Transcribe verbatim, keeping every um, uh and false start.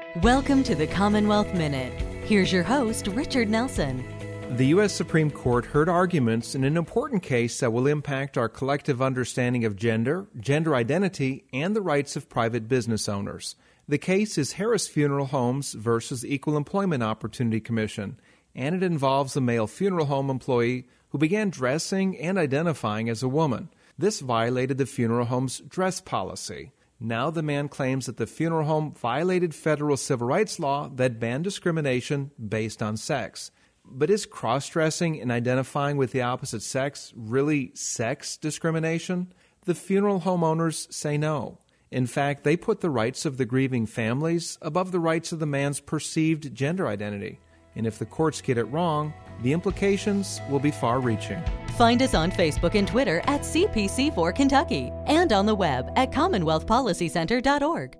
Welcome to the Commonwealth Minute. Here's your host, Richard Nelson. The U S Supreme Court heard arguments in an important case that will impact our collective understanding of gender, gender identity, and the rights of private business owners. The case is Harris Funeral Homes versus Equal Employment Opportunity Commission, and it involves a male funeral home employee who began dressing and identifying as a woman. This violated the funeral home's dress policy. Now the man claims that the funeral home violated federal civil rights law that banned discrimination based on sex. But is cross-dressing and identifying with the opposite sex really sex discrimination? The funeral homeowners say no. In fact, they put the rights of the grieving families above the rights of the man's perceived gender identity. And if the courts get it wrong, the implications will be far-reaching. Find us on Facebook and Twitter at C P C four Kentucky and on the web at commonwealth policy center dot org.